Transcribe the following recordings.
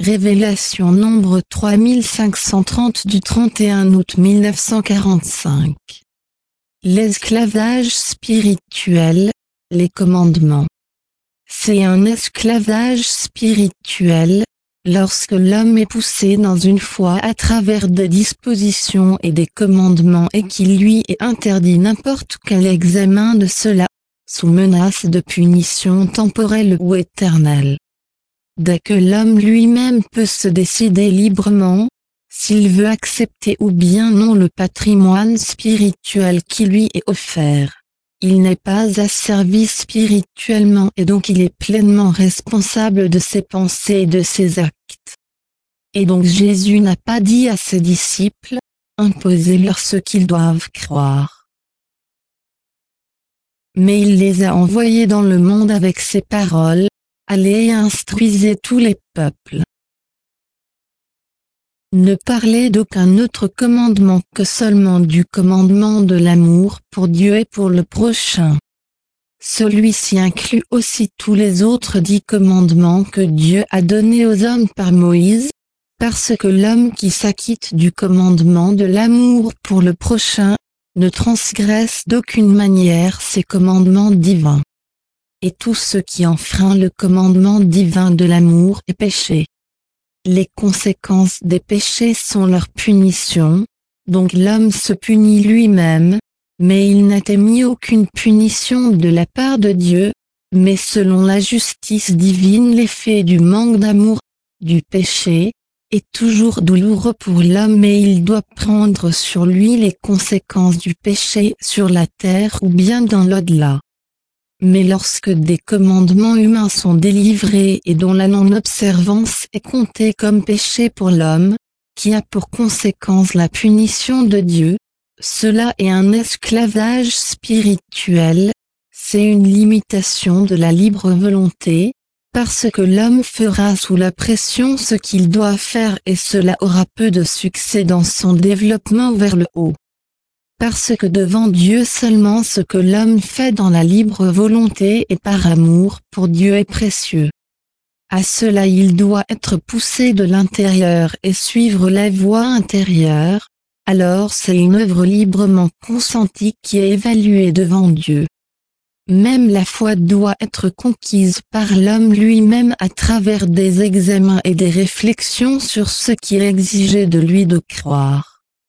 Révélation nombre 3530 du 31 août 1945. L'esclavage spirituel, les commandements. C'est un esclavage spirituel, lorsque l'homme est poussé dans une foi à travers des dispositions et des commandements et qu'il lui est interdit n'importe quel examen de cela, sous menace de punition temporelle ou éternelle. Dès que l'homme lui-même peut se décider librement, s'il veut accepter ou bien non le patrimoine spirituel qui lui est offert, il n'est pas asservi spirituellement et donc il est pleinement responsable de ses pensées et de ses actes. Et donc Jésus n'a pas dit à ses disciples, imposez-leur ce qu'ils doivent croire. Mais il les a envoyés dans le monde avec ces paroles, allez et instruisez tous les peuples. Ne parlez d'aucun autre commandement que seulement du commandement de l'amour pour Dieu et pour le prochain. Celui-ci inclut aussi tous les autres 10 commandements que Dieu a donnés aux hommes par Moïse, parce que l'homme qui s'acquitte du commandement de l'amour pour le prochain, ne transgresse d'aucune manière ces commandements divins. Et tout ce qui enfreint le commandement divin de l'amour est péché. Les conséquences des péchés sont leur punition, donc l'homme se punit lui-même, mais il n'a émis aucune punition de la part de Dieu, mais selon la justice divine l'effet du manque d'amour, du péché, est toujours douloureux pour l'homme et il doit prendre sur lui les conséquences du péché sur la terre ou bien dans l'au-delà. Mais lorsque des commandements humains sont délivrés et dont la non-observance est comptée comme péché pour l'homme, qui a pour conséquence la punition de Dieu, cela est un esclavage spirituel, c'est une limitation de la libre volonté, parce que l'homme fera sous la pression ce qu'il doit faire et cela aura peu de succès dans son développement vers le haut. Parce que devant Dieu seulement ce que l'homme fait dans la libre volonté et par amour pour Dieu est précieux. À cela il doit être poussé de l'intérieur et suivre la voie intérieure, alors c'est une œuvre librement consentie qui est évaluée devant Dieu. Même la foi doit être conquise par l'homme lui-même à travers des examens et des réflexions sur ce qui est exigé de lui de croire.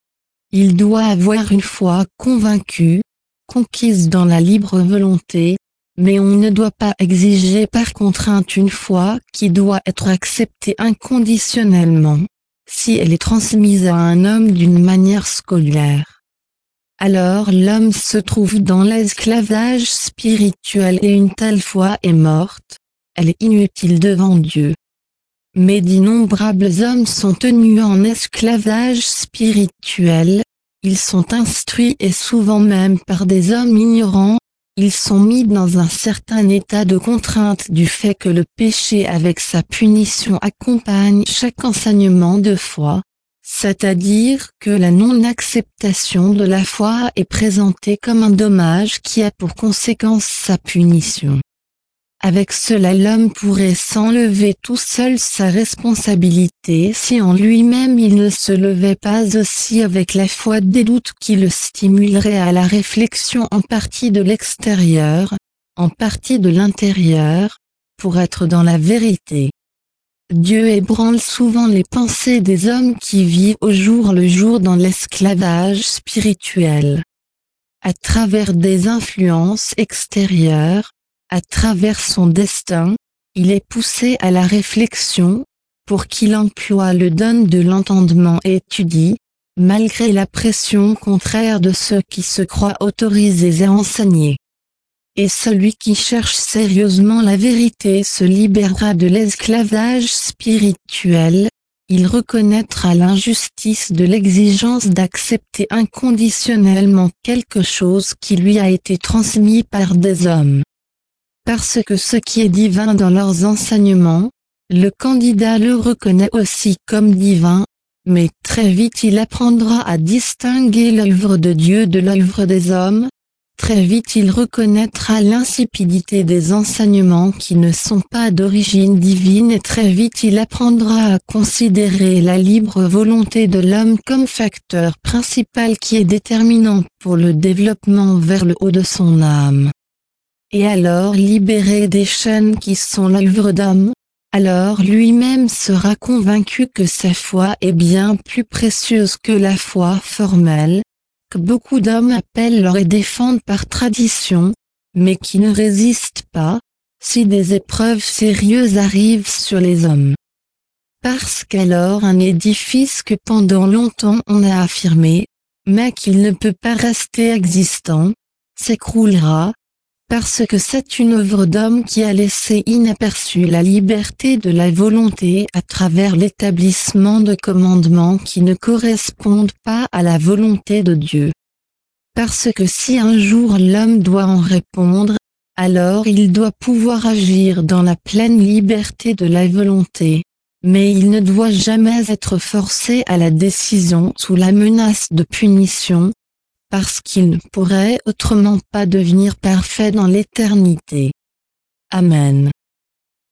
Il doit avoir une foi convaincue, conquise dans la libre volonté, mais on ne doit pas exiger par contrainte une foi qui doit être acceptée inconditionnellement, si elle est transmise à un homme d'une manière scolaire. Alors l'homme se trouve dans l'esclavage spirituel et une telle foi est morte, elle est inutile devant Dieu. Mais d'innombrables hommes sont tenus en esclavage spirituel, ils sont instruits et souvent même par des hommes ignorants, ils sont mis dans un certain état de contrainte du fait que le péché avec sa punition accompagne chaque enseignement de foi, c'est-à-dire que la non-acceptation de la foi est présentée comme un dommage qui a pour conséquence sa punition. Avec cela l'homme pourrait s'enlever tout seul sa responsabilité si en lui-même il ne se levait pas aussi avec la foi des doutes qui le stimuleraient à la réflexion en partie de l'extérieur, en partie de l'intérieur, pour être dans la vérité. Dieu ébranle souvent les pensées des hommes qui vivent au jour le jour dans l'esclavage spirituel. À travers des influences extérieures, à travers son destin, il est poussé à la réflexion, pour qu'il emploie le don de l'entendement et étudie, malgré la pression contraire de ceux qui se croient autorisés à enseigner. Et celui qui cherche sérieusement la vérité se libérera de l'esclavage spirituel, il reconnaîtra l'injustice de l'exigence d'accepter inconditionnellement quelque chose qui lui a été transmis par des hommes. Parce que ce qui est divin dans leurs enseignements, le candidat le reconnaît aussi comme divin, mais très vite il apprendra à distinguer l'œuvre de Dieu de l'œuvre des hommes, très vite il reconnaîtra l'insipidité des enseignements qui ne sont pas d'origine divine et très vite il apprendra à considérer la libre volonté de l'homme comme facteur principal qui est déterminant pour le développement vers le haut de son âme. Et alors libéré des chaînes qui sont l'œuvre d'homme, alors lui-même sera convaincu que sa foi est bien plus précieuse que la foi formelle, que beaucoup d'hommes appellent leur et défendent par tradition, mais qui ne résistent pas, si des épreuves sérieuses arrivent sur les hommes. Parce qu'alors un édifice que pendant longtemps on a affirmé, mais qu'il ne peut pas rester existant, s'écroulera, parce que c'est une œuvre d'homme qui a laissé inaperçue la liberté de la volonté à travers l'établissement de commandements qui ne correspondent pas à la volonté de Dieu. Parce que si un jour l'homme doit en répondre, alors il doit pouvoir agir dans la pleine liberté de la volonté, mais il ne doit jamais être forcé à la décision sous la menace de punition, parce qu'il ne pourrait autrement pas devenir parfait dans l'éternité. Amen.